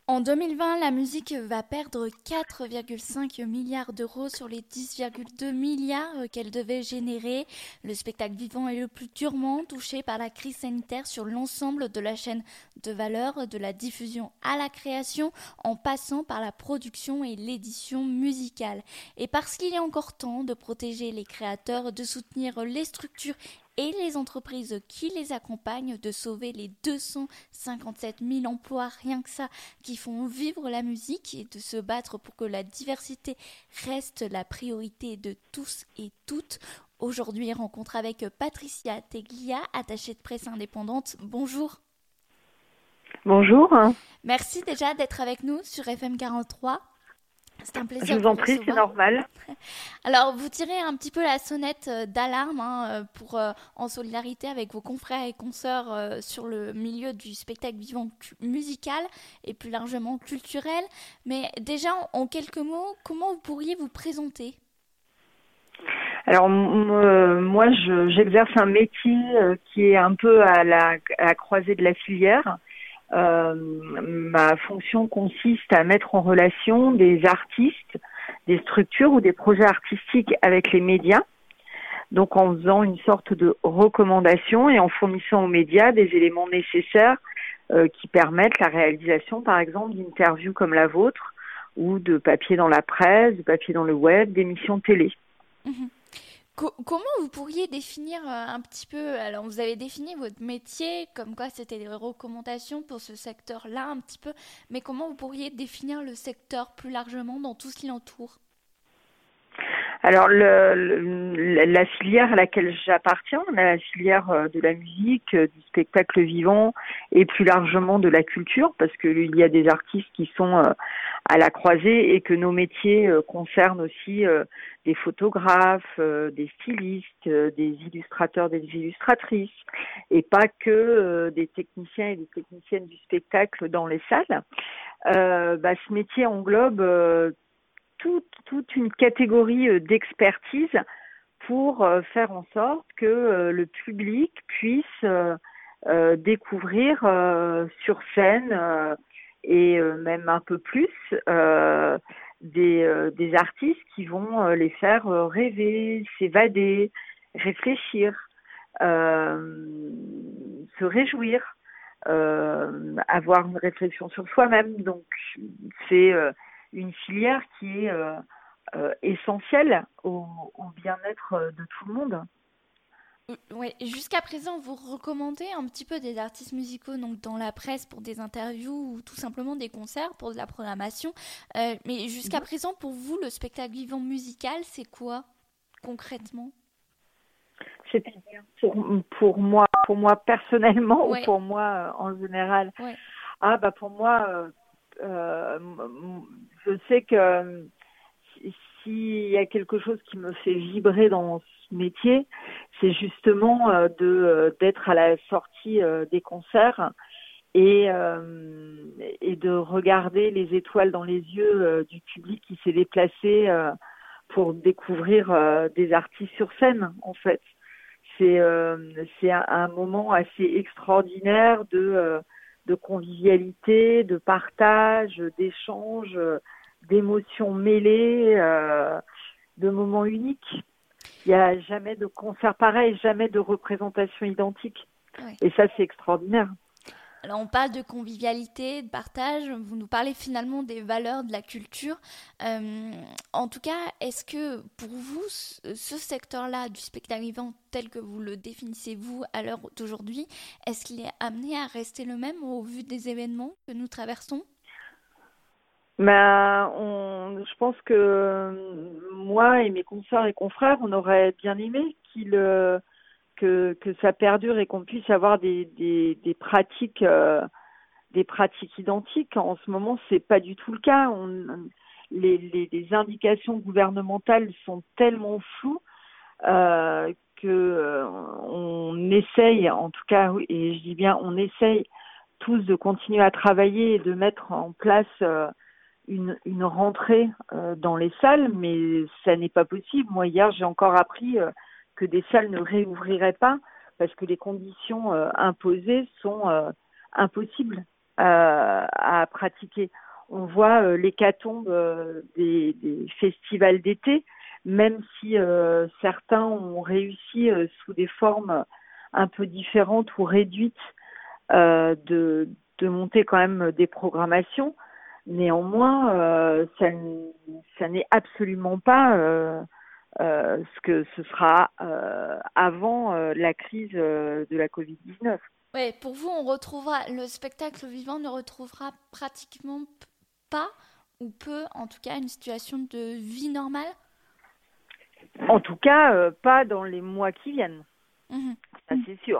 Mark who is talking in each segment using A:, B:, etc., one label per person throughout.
A: En 2020, la musique va perdre 4,5 milliards d'euros sur les 10,2 milliards qu'elle devait générer. Le spectacle vivant est le plus durement touché par la crise sanitaire sur l'ensemble de la chaîne de valeur, de la diffusion à la création, en passant par la production et l'édition musicale. Et parce qu'il est encore temps de protéger les créateurs, de soutenir les structures et les entreprises qui les accompagnent, de sauver les 257 000 emplois, rien que ça, qui font vivre la musique, et de se battre pour que la diversité reste la priorité de tous et toutes. Aujourd'hui, rencontre avec Patricia Teglia, attachée de presse indépendante. Bonjour.
B: Bonjour,
A: Merci déjà d'être avec nous sur FM 43. C'est un
B: je
A: plaisir de
B: vous en
A: vous
B: prie, c'est
A: recevoir.
B: normal.
A: Alors, vous tirez un petit peu la sonnette d'alarme en solidarité avec vos confrères et consoeurs sur le milieu du spectacle vivant musical et plus largement culturel. Mais déjà, en quelques mots, comment vous pourriez vous présenter?
B: Alors moi, j'exerce un métier qui est un peu à la croisée de la filière. Ma fonction consiste à mettre en relation des artistes, des structures ou des projets artistiques avec les médias. Donc en faisant une sorte de recommandation et en fournissant aux médias des éléments nécessaires qui permettent la réalisation, par exemple, d'interviews comme la vôtre ou de papiers dans la presse, de papiers dans le web, d'émissions télé.
A: Mhm. Comment vous pourriez définir un petit peu, alors vous avez défini votre métier, comme quoi c'était des recommandations pour ce secteur-là un petit peu, mais comment vous pourriez définir le secteur plus largement dans tout ce qui l'entoure?
B: Alors, la filière à laquelle j'appartiens, la filière de la musique, du spectacle vivant et plus largement de la culture, parce qu'il y a des artistes qui sont à la croisée et que nos métiers concernent aussi des photographes, des stylistes, des illustrateurs, des illustratrices, et pas que des techniciens et des techniciennes du spectacle dans les salles. Ce métier englobe toute une catégorie d'expertise pour faire en sorte que le public puisse découvrir sur scène et même un peu plus des artistes qui vont les faire rêver, s'évader, réfléchir, se réjouir, avoir une réflexion sur soi-même. Donc c'est une filière qui est essentielle au bien-être de tout le monde.
A: Ouais, jusqu'à présent, vous recommandez un petit peu des artistes musicaux donc dans la presse pour des interviews ou tout simplement des concerts pour de la programmation. Mais jusqu'à présent, pour vous, le spectacle vivant musical, c'est quoi concrètement?
B: C'est-à-dire pour moi personnellement ou
A: Ouais,
B: pour moi en général.
A: ouais.
B: Pour moi, je sais que s'il y a quelque chose qui me fait vibrer dans ce métier, c'est justement d'être à la sortie des concerts et, et de regarder les étoiles dans les yeux du public qui s'est déplacé pour découvrir des artistes sur scène, en fait. C'est un moment assez extraordinaire de convivialité, de partage, d'échange, d'émotions mêlées, de moments uniques. Il n'y a jamais de concert pareil, jamais de représentation identique.
A: Ouais.
B: Et ça, c'est extraordinaire.
A: Alors on parle de convivialité, de partage, vous nous parlez finalement des valeurs de la culture. En tout cas, est-ce que pour vous, ce secteur-là du spectacle vivant tel que vous le définissez vous à l'heure d'aujourd'hui, est-ce qu'il est amené à rester le même au vu des événements que nous traversons?
B: Je pense que moi et mes consoeurs et confrères, on aurait bien aimé que ça perdure et qu'on puisse avoir des pratiques identiques. En ce moment, c'est pas du tout le cas. Les indications gouvernementales sont tellement floues que on essaye, en tout cas, oui, et je dis bien on essaye tous de continuer à travailler et de mettre en place une rentrée dans les salles, mais ça n'est pas possible. Moi, hier, j'ai encore appris que des salles ne réouvriraient pas parce que les conditions imposées sont impossibles. à pratiquer. On voit l'hécatombe des festivals d'été, même si certains ont réussi sous des formes un peu différentes ou réduites de monter quand même des programmations. Néanmoins, ça n'est absolument pas ce que ce sera avant la crise de la Covid-19.
A: Ouais, pour vous, on retrouvera le spectacle vivant ne retrouvera pratiquement pas ou peu, en tout cas, une situation de vie normale.
B: En tout cas, pas dans les mois qui viennent.
A: Mmh.
B: Ça c'est sûr.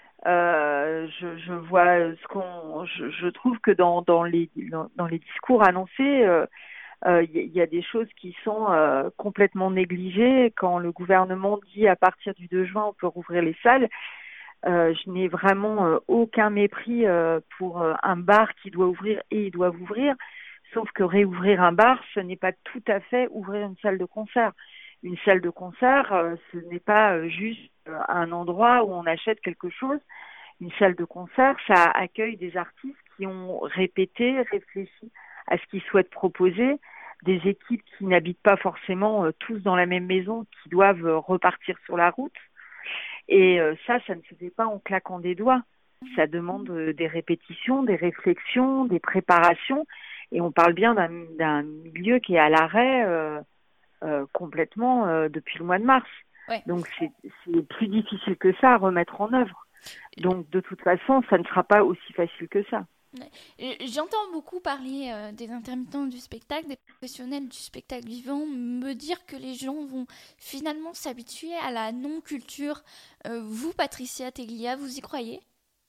B: Je vois je trouve que dans les discours annoncés, il y a des choses qui sont complètement négligées. Quand le gouvernement dit à partir du 2 juin on peut rouvrir les salles, je n'ai vraiment aucun mépris pour un bar qui doit ouvrir et ils doivent ouvrir. Sauf que réouvrir un bar, ce n'est pas tout à fait ouvrir une salle de concert. Une salle de concert, ce n'est pas juste un endroit où on achète quelque chose. Une salle de concert, ça accueille des artistes qui ont répété, réfléchi à ce qu'ils souhaitent proposer, des équipes qui n'habitent pas forcément tous dans la même maison, qui doivent repartir sur la route. Et ça ne se fait pas en claquant des doigts. Ça demande des répétitions, des réflexions, des préparations. Et on parle bien d'un milieu qui est à l'arrêt complètement depuis le mois de mars.
A: Ouais.
B: Donc c'est plus difficile que ça à remettre en œuvre. Donc de toute façon, ça ne sera pas aussi facile que ça.
A: J'entends beaucoup parler des intermittents du spectacle, des professionnels du spectacle vivant, me dire que les gens vont finalement s'habituer à la non-culture. Vous, Patricia Teglia, vous y croyez ?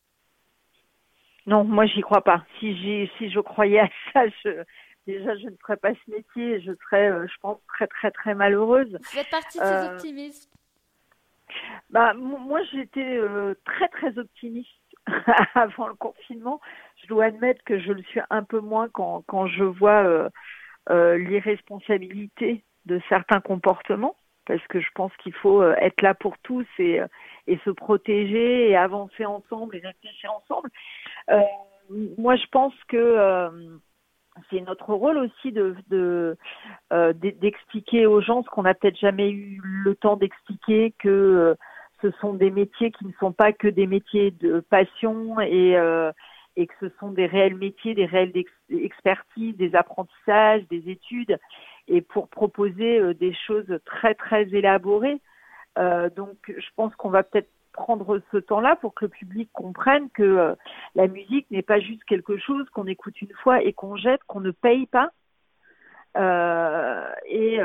B: Non, moi j'y crois pas. Si je croyais à ça, déjà je ne ferais pas ce métier. Je serais, je pense, très très très malheureuse.
A: Vous faites partie de ces optimistes.
B: Moi j'étais très très optimiste avant le confinement. Je dois admettre que je le suis un peu moins quand je vois l'irresponsabilité de certains comportements, parce que je pense qu'il faut être là pour tous et se protéger et avancer ensemble et réfléchir ensemble. Moi, je pense que c'est notre rôle aussi d'expliquer aux gens ce qu'on n'a peut-être jamais eu le temps d'expliquer, que ce sont des métiers qui ne sont pas que des métiers de passion et que ce sont des réels métiers, des réelles expertises, des apprentissages, des études, et pour proposer des choses très très élaborées. Donc, je pense qu'on va peut-être prendre ce temps-là pour que le public comprenne que la musique n'est pas juste quelque chose qu'on écoute une fois et qu'on jette, qu'on ne paye pas, et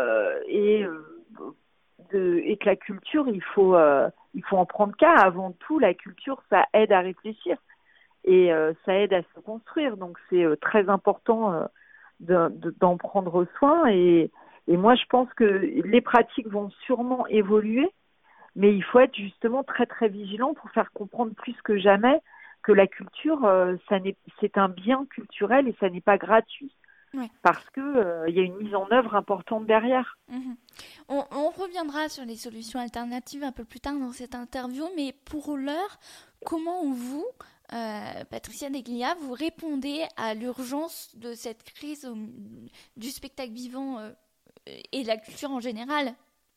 B: que la culture, il faut en prendre cas. Avant tout, la culture, ça aide à réfléchir et ça aide à se construire. Donc, c'est très important d'en prendre soin. Et moi, je pense que les pratiques vont sûrement évoluer, mais il faut être justement très très vigilant pour faire comprendre plus que jamais que la culture, c'est un bien culturel et ça n'est pas gratuit. Oui. Parce que y a une mise en œuvre importante derrière.
A: Mmh. On reviendra sur les solutions alternatives un peu plus tard dans cette interview, mais pour l'heure, comment vous, Patricia Teglia, vous répondez à l'urgence de cette crise du spectacle vivant et de la culture en général ?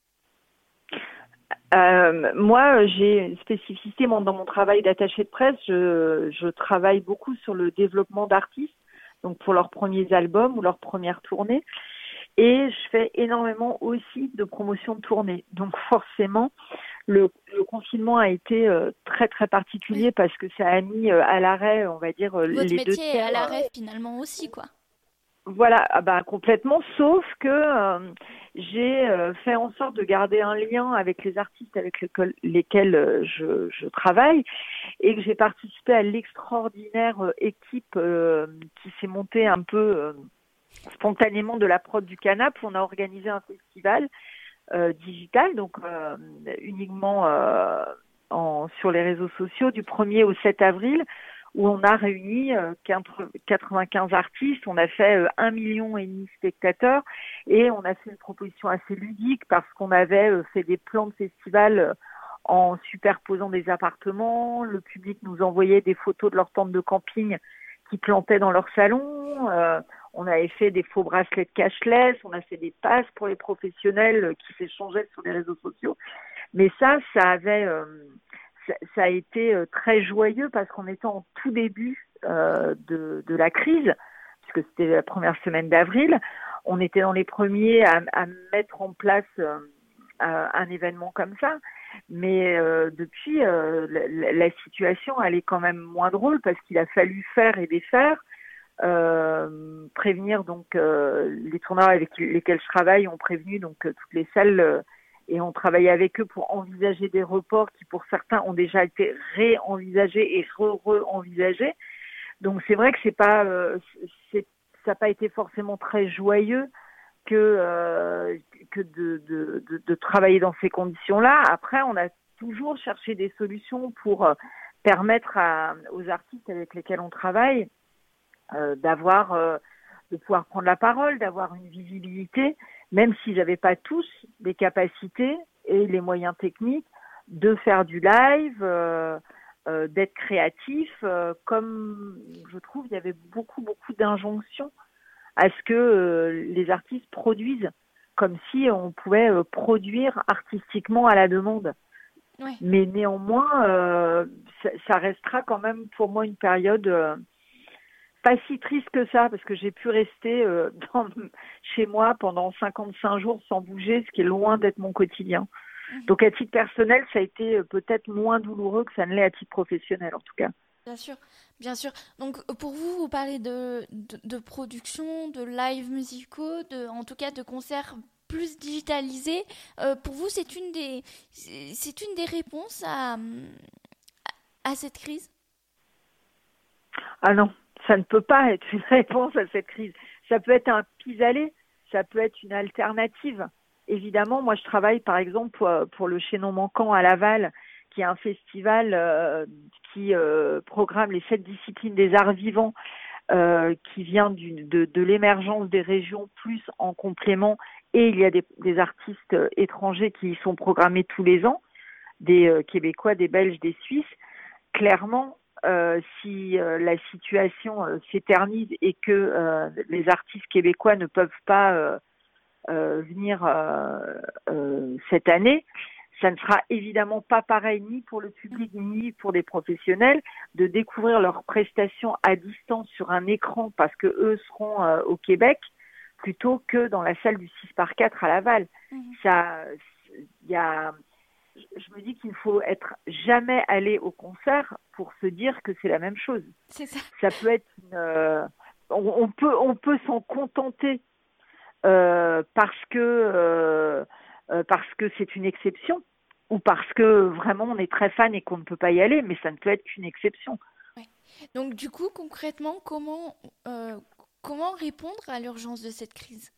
B: Moi, j'ai une spécificité dans mon travail d'attaché de presse. Je travaille beaucoup sur le développement d'artistes, donc pour leurs premiers albums ou leurs premières tournées. Et je fais énormément aussi de promotion de tournées. Donc forcément, le confinement a été très très particulier parce que ça a mis à l'arrêt, on va dire,
A: votre
B: les deux tiers.
A: Votre métier est à l'arrêt finalement aussi, quoi.
B: Voilà, complètement, sauf que j'ai fait en sorte de garder un lien avec les artistes avec lesquels je travaille, et que j'ai participé à l'extraordinaire équipe qui s'est montée un peu spontanément de la prod du Canap. On a organisé un festival digital, donc uniquement sur les réseaux sociaux, du 1er au 7 avril, où on a réuni 95 artistes, on a fait 1,5 million de spectateurs, et on a fait une proposition assez ludique parce qu'on avait fait des plans de festival en superposant des appartements. Le public nous envoyait des photos de leur tente de camping qui plantaient dans leur salon. On avait fait des faux bracelets de cashless, on a fait des passes pour les professionnels qui s'échangeaient sur les réseaux sociaux. Mais ça a été très joyeux parce qu'on était en tout début de la crise, puisque c'était la première semaine d'avril. On était dans les premiers à mettre en place un événement comme ça. Mais depuis, la situation, elle est quand même moins drôle parce qu'il a fallu faire et défaire. Prévenir donc les tourneurs avec lesquels je travaille ont prévenu donc toutes les salles et ont travaillé avec eux pour envisager des reports qui pour certains ont déjà été réenvisagés et re-envisagés. Donc c'est vrai que ça n'a pas été forcément très joyeux que de travailler dans ces conditions-là. Après, on a toujours cherché des solutions pour permettre aux artistes avec lesquels on travaille de pouvoir prendre la parole, d'avoir une visibilité, même s'ils n'avaient pas tous les capacités et les moyens techniques de faire du live, d'être créatifs, comme je trouve il y avait beaucoup d'injonctions à ce que les artistes produisent, comme si on pouvait produire artistiquement à la demande.
A: Ouais.
B: Mais néanmoins, ça restera quand même pour moi une période pas si triste que ça, parce que j'ai pu rester chez moi pendant 55 jours sans bouger, ce qui est loin d'être mon quotidien. Donc à titre personnel, ça a été peut-être moins douloureux que ça ne l'est à titre professionnel en tout cas.
A: Bien sûr, bien sûr. Donc pour vous, vous parlez de production, de live musicaux, en tout cas de concerts plus digitalisés. Pour vous, c'est une des réponses à cette crise?
B: Ah non, ça ne peut pas être une réponse à cette crise. Ça peut être un pis-aller, ça peut être une alternative. Évidemment, moi je travaille par exemple pour le Chaînon Manquant à Laval, qui est un festival qui programme les 7 disciplines des arts vivants, qui vient de l'émergence des régions plus en complément. Et il y a des artistes étrangers qui y sont programmés tous les ans, des Québécois, des Belges, des Suisses. Clairement, si la situation s'éternise et que les artistes québécois ne peuvent pas venir cette année, ça ne sera évidemment pas pareil ni pour le public ni pour des professionnels de découvrir leurs prestations à distance sur un écran parce que eux seront au Québec plutôt que dans la salle du 6x4 à Laval. Je me dis qu'il ne faut être jamais aller au concert pour se dire que c'est la même chose.
A: C'est ça.
B: Ça peut être on peut s'en contenter parce que c'est une exception ou parce que vraiment on est très fan et qu'on ne peut pas y aller, mais ça ne peut être qu'une exception.
A: Ouais. Donc du coup, concrètement, comment répondre à l'urgence de cette crise?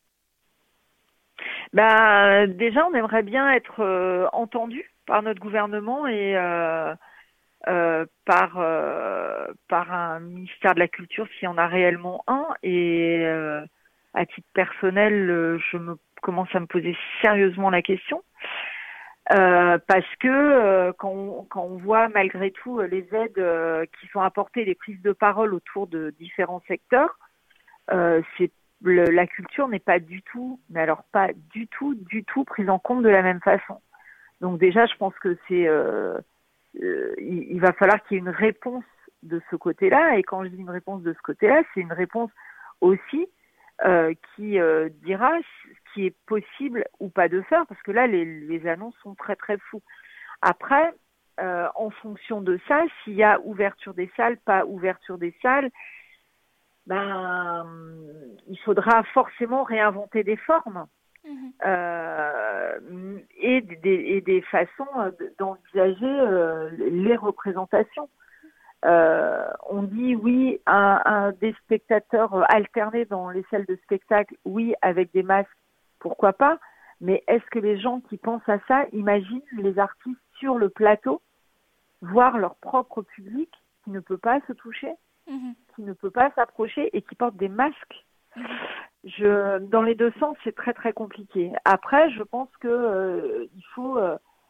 B: Déjà, on aimerait bien être entendu par notre gouvernement et par un ministère de la Culture s'il y en a réellement un. Et à titre personnel, commence à me poser sérieusement la question. Parce que quand on voit malgré tout les aides qui sont apportées, les prises de parole autour de différents secteurs, la culture n'est pas du tout, mais alors pas du tout prise en compte de la même façon. Donc déjà, je pense que il va falloir qu'il y ait une réponse de ce côté-là. Et quand je dis une réponse de ce côté-là, c'est une réponse aussi qui dira ce qui est possible ou pas de faire, parce que là, les annonces sont très très floues. Après, en fonction de ça, s'il y a ouverture des salles, pas ouverture des salles, il faudra forcément réinventer des formes et des façons d'envisager les représentations. On dit oui à des spectateurs alternés dans les salles de spectacle, oui avec des masques, pourquoi pas, mais est-ce que les gens qui pensent à ça imaginent les artistes sur le plateau voir leur propre public qui ne peut pas se toucher, qui ne peut pas s'approcher et qui porte des masques? Dans les deux sens, c'est très très compliqué. Après, je pense que il faut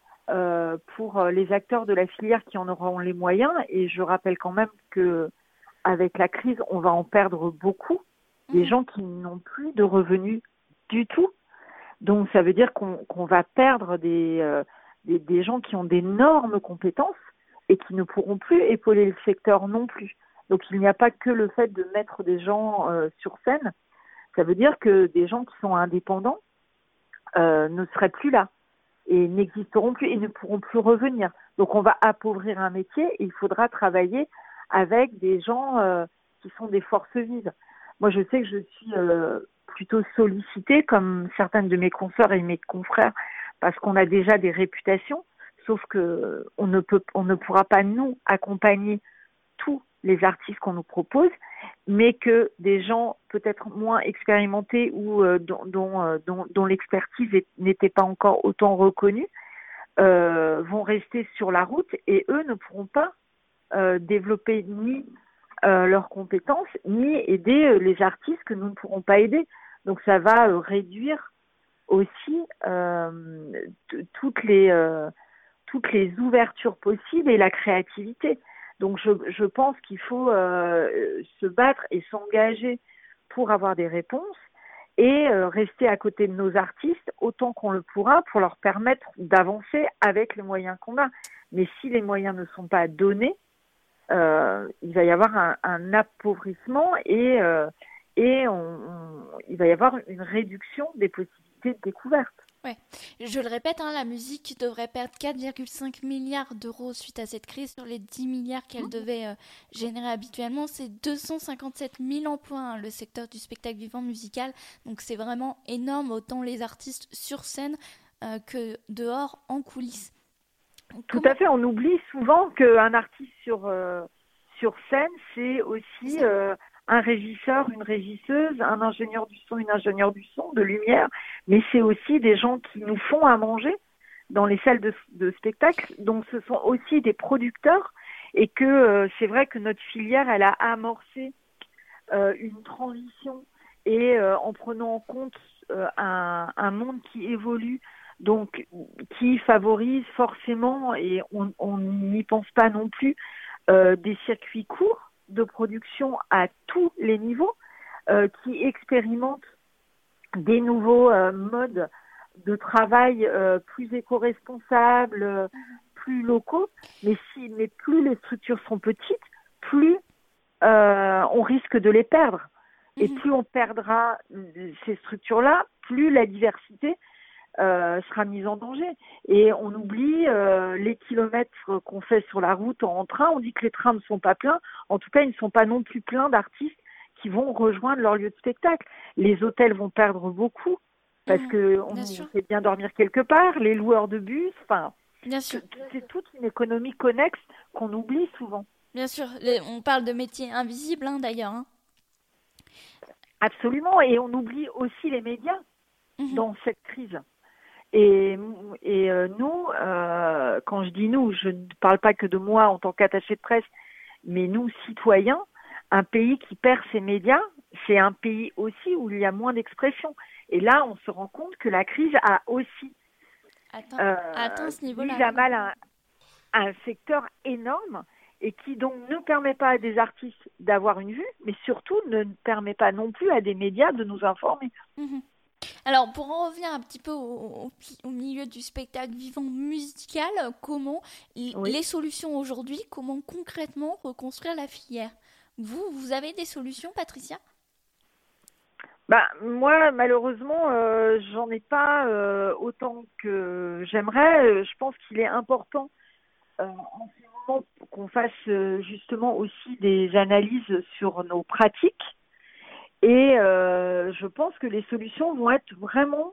B: pour les acteurs de la filière qui en auront les moyens, et je rappelle quand même que avec la crise, on va en perdre beaucoup. Des gens qui n'ont plus de revenus du tout. Donc, ça veut dire qu'on va perdre des gens qui ont d'énormes compétences et qui ne pourront plus épauler le secteur non plus. Donc, il n'y a pas que le fait de mettre des gens sur scène. Ça veut dire que des gens qui sont indépendants ne seraient plus là et n'existeront plus et ne pourront plus revenir. Donc, on va appauvrir un métier et il faudra travailler avec des gens qui sont des forces vives. Moi, je sais que je suis plutôt sollicitée, comme certaines de mes consoeurs et mes confrères, parce qu'on a déjà des réputations, sauf que on ne pourra pas nous accompagner tous les artistes qu'on nous propose, mais que des gens peut-être moins expérimentés ou dont l'expertise n'était pas encore autant reconnue vont rester sur la route et eux ne pourront pas développer ni leurs compétences ni aider les artistes que nous ne pourrons pas aider. Donc ça va réduire aussi toutes les ouvertures possibles et la créativité. Donc je pense qu'il faut se battre et s'engager pour avoir des réponses et rester à côté de nos artistes autant qu'on le pourra pour leur permettre d'avancer avec les moyens qu'on a. Mais si les moyens ne sont pas donnés, il va y avoir un appauvrissement et il va y avoir une réduction des possibilités de découverte.
A: Ouais. Je le répète, la musique devrait perdre 4,5 milliards d'euros suite à cette crise sur les 10 milliards qu'elle devait générer habituellement. C'est 257 000 emplois, le secteur du spectacle vivant musical. Donc c'est vraiment énorme, autant les artistes sur scène que dehors en coulisses.
B: Tout à fait, on oublie souvent qu'un artiste sur scène, c'est aussi un régisseur, une régisseuse, un ingénieur du son, une ingénieure du son, de lumière, mais c'est aussi des gens qui nous font à manger dans les salles de spectacle. Donc ce sont aussi des producteurs et que c'est vrai que notre filière, elle a amorcé une transition et en prenant en compte un monde qui évolue, donc qui favorise forcément, et on n'y pense pas non plus, des circuits courts de production à tous les niveaux, qui expérimentent des nouveaux modes de travail plus éco-responsables, plus locaux. Mais plus les structures sont petites, plus on risque de les perdre. Et plus on perdra ces structures-là, plus la diversité sera mise en danger. Et on oublie les kilomètres qu'on fait sur la route en train. On dit que les trains ne sont pas pleins. En tout cas, ils ne sont pas non plus pleins d'artistes qui vont rejoindre leur lieu de spectacle. Les hôtels vont perdre beaucoup parce que on fait bien dormir quelque part. Les loueurs de bus, c'est toute une économie connexe qu'on oublie souvent.
A: Bien sûr, on parle de métiers invisibles d'ailleurs.
B: Absolument, et on oublie aussi les médias dans cette crise. Et nous, quand je dis nous, je ne parle pas que de moi en tant qu'attaché de presse, mais nous, citoyens, un pays qui perd ses médias, c'est un pays aussi où il y a moins d'expression. Et là, on se rend compte que la crise a aussi mis à mal un secteur énorme et qui donc ne permet pas à des artistes d'avoir une vue, mais surtout ne permet pas non plus à des médias de nous informer.
A: Alors, pour en revenir un petit peu au milieu du spectacle vivant musical, comment les solutions aujourd'hui, comment concrètement reconstruire la filière? Vous avez des solutions, Patricia?
B: Moi, malheureusement, j'en ai pas autant que j'aimerais. Je pense qu'il est important en ce moment qu'on fasse justement aussi des analyses sur nos pratiques. Et je pense que les solutions vont être vraiment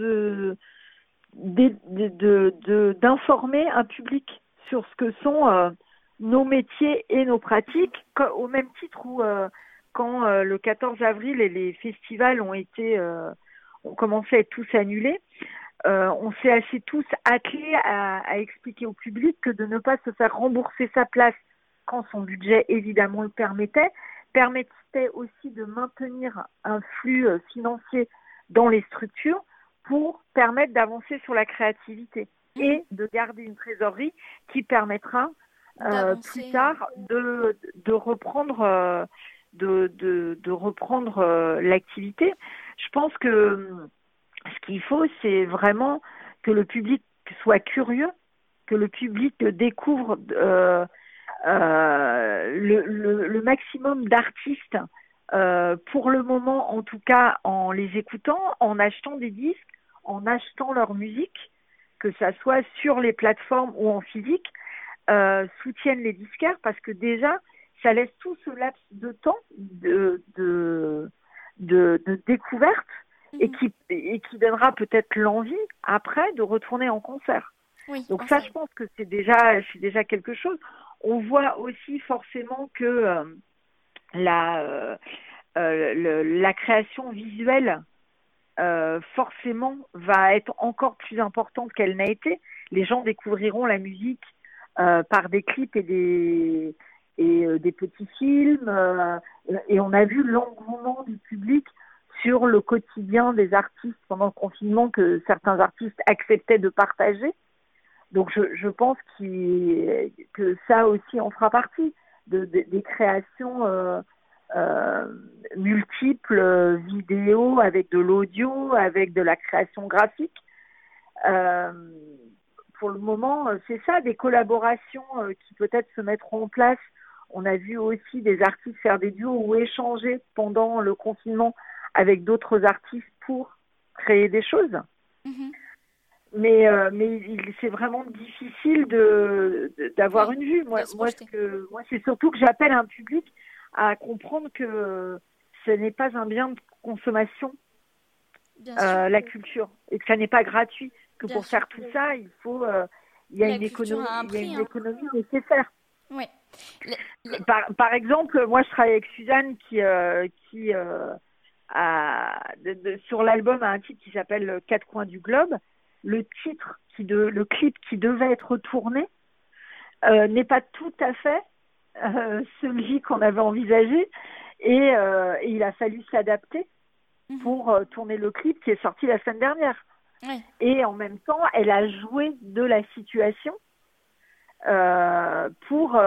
B: d'informer un public sur ce que sont nos métiers et nos pratiques, au même titre où quand le 14 avril et les festivals ont commencé à être tous annulés, on s'est assez tous attelés à expliquer au public que de ne pas se faire rembourser sa place quand son budget évidemment le permettait aussi de maintenir un flux financier dans les structures pour permettre d'avancer sur la créativité et de garder une trésorerie qui permettra
A: D'avancer.
B: plus tard de reprendre de reprendre l'activité. Je pense que ce qu'il faut, c'est vraiment que le public soit curieux, que le public découvre le maximum d'artistes, pour le moment en tout cas, en les écoutant, en achetant des disques, en achetant leur musique, que ça soit sur les plateformes ou en physique, soutiennent les disquaires, parce que déjà ça laisse tout ce laps de temps de découverte, et qui donnera peut-être l'envie après de retourner en concert.
A: Oui,
B: Donc ça, je pense que c'est déjà quelque chose. On voit aussi forcément que la création visuelle forcément va être encore plus importante qu'elle n'a été. Les gens découvriront la musique par des clips et des petits films, et on a vu l'engouement du public sur le quotidien des artistes pendant le confinement, que certains artistes acceptaient de partager. Donc je pense que ça aussi en fera partie, des créations multiples, vidéo, avec de l'audio, avec de la création graphique. Pour le moment, c'est ça, des collaborations qui peut-être se mettront en place. On a vu aussi des artistes faire des duos ou échanger pendant le confinement avec d'autres artistes pour créer des choses. Mais c'est vraiment difficile d'avoir une vue. Moi, c'est surtout que j'appelle un public à comprendre que ce n'est pas un bien de consommation, la culture, et que ça n'est pas gratuit. Que pour faire tout ça, il y a une économie nécessaire.
A: Oui.
B: Par exemple, moi, je travaille avec Suzanne qui sur l'album a un titre qui s'appelle Quatre coins du globe. Le clip qui devait être tourné n'est pas tout à fait celui qu'on avait envisagé, et il a fallu s'adapter pour tourner le clip qui est sorti la semaine dernière.
A: Oui.
B: Et en même temps, elle a joué de la situation pour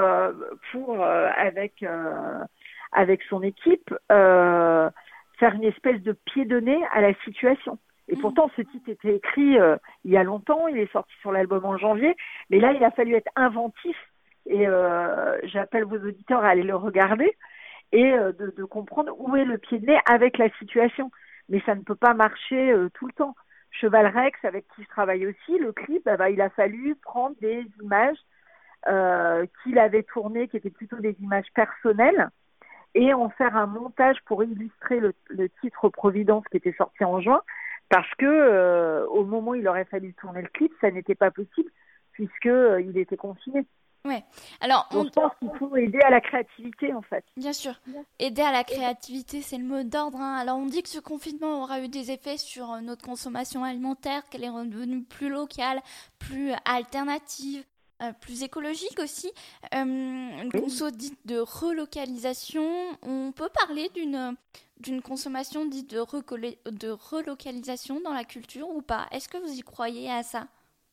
B: avec son équipe faire une espèce de pied de nez à la situation. Et pourtant, ce titre était écrit il y a longtemps, il est sorti sur l'album en janvier, mais là, il a fallu être inventif, et j'appelle vos auditeurs à aller le regarder, et de comprendre où est le pied de nez avec la situation. Mais ça ne peut pas marcher tout le temps. Cheval Rex, avec qui je travaille aussi, le clip, il a fallu prendre des images qu'il avait tournées, qui étaient plutôt des images personnelles, et en faire un montage pour illustrer le titre Providence qui était sorti en juin, parce que au moment où il aurait fallu tourner le clip, ça n'était pas possible, puisqu'il était confiné.
A: Ouais. Alors,
B: Donc, je pense qu'il faut aider à la créativité, en fait.
A: Bien sûr. Aider à la créativité, c'est le mot d'ordre. Alors, on dit que ce confinement aura eu des effets sur notre consommation alimentaire, qu'elle est redevenue plus locale, plus alternative, plus écologique aussi. Une conso dite de relocalisation. On peut parler d'une consommation dite de relocalisation dans la culture ou pas? Est-ce que vous y croyez à ça?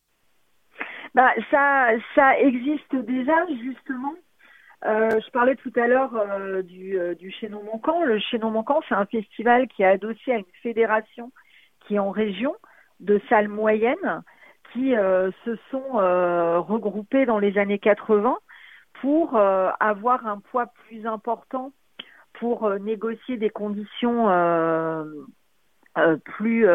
B: Ça existe déjà, justement. Je parlais tout à l'heure du Chaînon Manquant. Le Chaînon Manquant, c'est un festival qui est adossé à une fédération qui est en région, de salles moyennes, qui se sont regroupées dans les années 80 pour avoir un poids plus important, pour négocier des conditions plus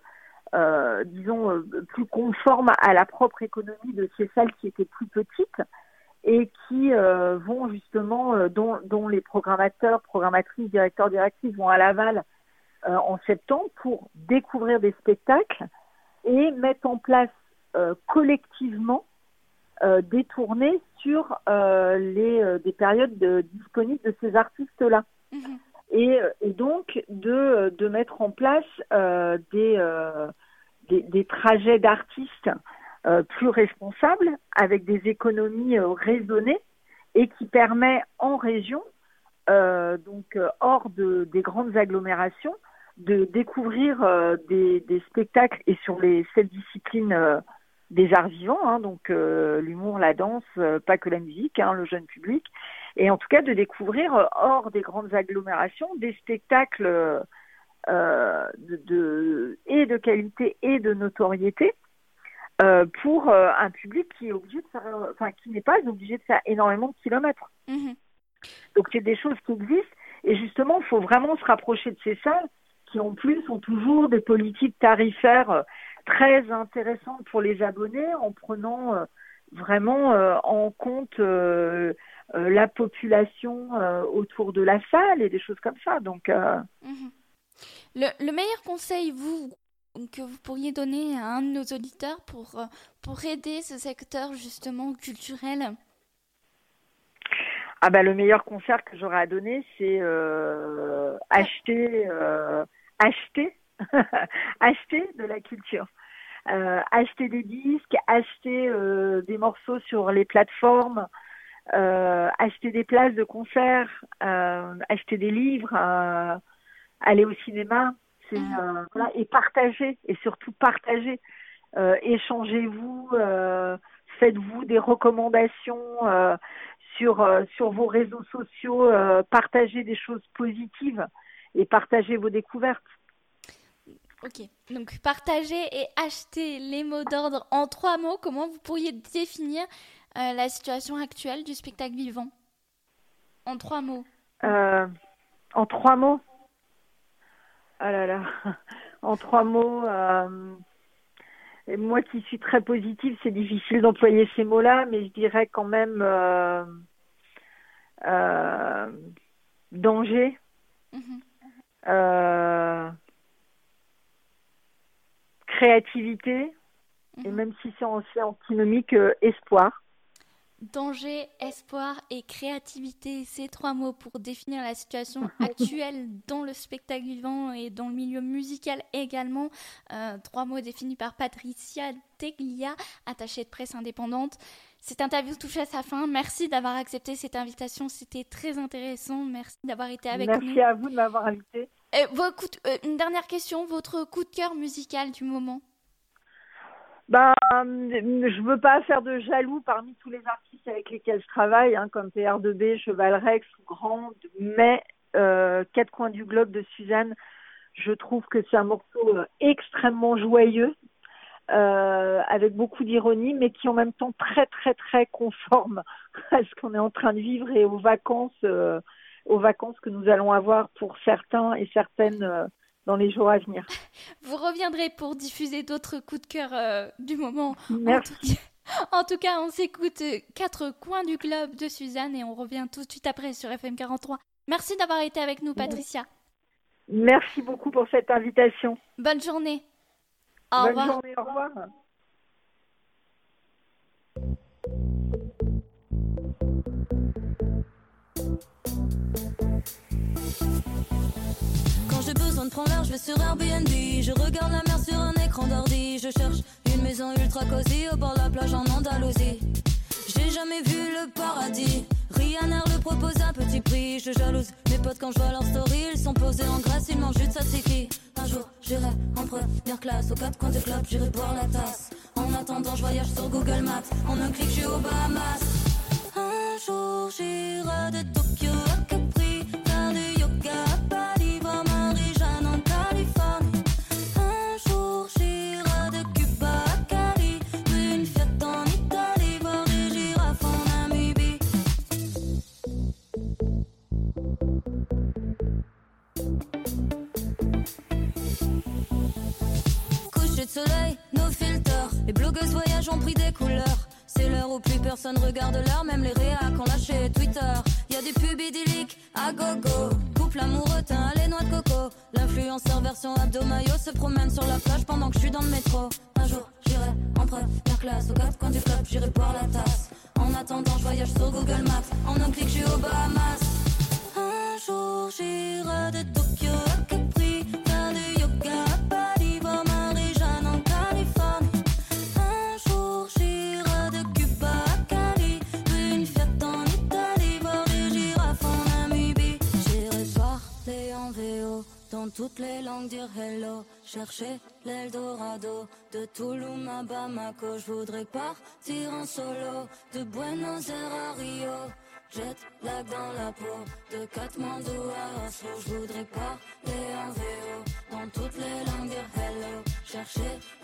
B: plus conformes à la propre économie de ces salles qui étaient plus petites, et qui vont justement, dont les programmateurs, programmatrices, directeurs, directrices vont à Laval en septembre pour découvrir des spectacles et mettre en place collectivement des tournées sur des périodes disponibles de ces artistes-là. Et donc de mettre en place des trajets d'artistes plus responsables, avec des économies raisonnées, et qui permet en région, donc hors des grandes agglomérations, de découvrir des spectacles, et sur cette discipline des arts vivants, hein, donc l'humour, la danse, pas que la musique, hein, le jeune public, et en tout cas de découvrir hors des grandes agglomérations des spectacles et de qualité et de notoriété pour un public qui est obligé de faire, qui n'est pas obligé de faire énormément de kilomètres.
A: Mhm.
B: Donc c'est des choses qui existent et justement il faut vraiment se rapprocher de ces salles qui en plus ont toujours des politiques tarifaires très intéressantes pour les abonnés en prenant vraiment en compte la population autour de la salle et des choses comme ça. Donc
A: le meilleur conseil que vous pourriez donner à un de nos auditeurs pour aider ce secteur justement culturel?
B: Ah bah le meilleur conseil que j'aurais à donner, c'est acheter acheter de la culture. Acheter des disques, acheter des morceaux sur les plateformes, acheter des places de concert, acheter des livres, aller au cinéma, voilà, et partager, et surtout partager. Échangez-vous, faites-vous des recommandations sur vos réseaux sociaux, partagez des choses positives et partagez vos découvertes.
A: Ok, donc partager et acheter les mots d'ordre en 3 mots. Comment vous pourriez définir la situation actuelle du spectacle vivant? En 3 mots.
B: En 3 mots? Ah là là, en 3 mots. Et moi qui suis très positive, c'est difficile d'employer ces mots-là, mais je dirais quand même danger. Créativité, et même si c'est antinomique, espoir.
A: Danger, espoir et créativité, ces 3 mots pour définir la situation actuelle dans le spectacle vivant et dans le milieu musical également. 3 mots définis par Patricia Teglia, attachée de presse indépendante. Cette interview touche à sa fin. Merci d'avoir accepté cette invitation, c'était très intéressant. Merci d'avoir été avec nous.
B: Merci à vous de m'avoir invité.
A: Une dernière question, votre coup de cœur musical du moment?
B: Je veux pas faire de jaloux parmi tous les artistes avec lesquels je travaille, hein, comme PR2B, Cheval Rex ou Grande, mais Quatre coins du globe de Suzanne, je trouve que c'est un morceau extrêmement joyeux, avec beaucoup d'ironie, mais qui en même temps très très très conforme à ce qu'on est en train de vivre et aux vacances que nous allons avoir pour certains et certaines dans les jours à venir.
A: Vous reviendrez pour diffuser d'autres coups de cœur du moment.
B: Merci.
A: En tout cas, on s'écoute Quatre coins du globe de Suzanne et on revient tout de suite après sur FM 43. Merci d'avoir été avec nous, Patricia.
B: Merci beaucoup pour cette invitation.
A: Bonne journée. Au revoir.
B: Bonne journée, au revoir.
C: Quand j'ai besoin de prendre l'air, je vais sur Airbnb. Je regarde la mer sur un écran d'ordi. Je cherche une maison ultra cosy au bord de la plage en Andalousie. J'ai jamais vu le paradis. Ryanair le propose à petit prix. Je jalouse mes potes quand je vois leur story. Ils sont posés en Grèce, ils mangent du tzatziki. Un jour j'irai en première classe aux 4 coins du club, j'irai boire la tasse. En attendant je voyage sur Google Maps. En un clic je suis aux Bahamas. Un jour j'irai de Tokyo à Capri, faire du yoga à Bali, voir Marie-Jeanne en Californie. Un jour j'irai de Cuba à Cali, une fête en Italie, voir des girafes en Namibie. Coucher de soleil, nos filters, les blogueuses voyagent ont pris des couleurs. C'est l'heure où plus personne regarde l'heure, même les réacs ont lâché Twitter. Y'a des pubs idylliques à gogo, couple amoureux teint les noix de coco. L'influenceur version abdo-maillot se promène sur la plage pendant que je suis dans le métro. Un jour j'irai en première classe aux 4 coins du club, j'irai boire la tasse. En attendant je voyage sur Google Maps, en un clic je suis aux Bahamas. Un jour j'irai de Tokyo à Capri, faire du yoga à Bali, voir Marie-Jeanne en Californie. Un jour j'irai de Cuba à Cali, une fête en Italie, voir des girafes en Namibie. J'irai parler en VO dans toutes toutes les langues dire hello. Chercher l'Eldorado, de Tulum à Bamako. Je voudrais partir en solo, de Buenos Aires à Rio. Jet lag dans la peau, de Katmandou à Oslo. Je voudrais parler en VO, dans toutes les langues dire hello. Chercher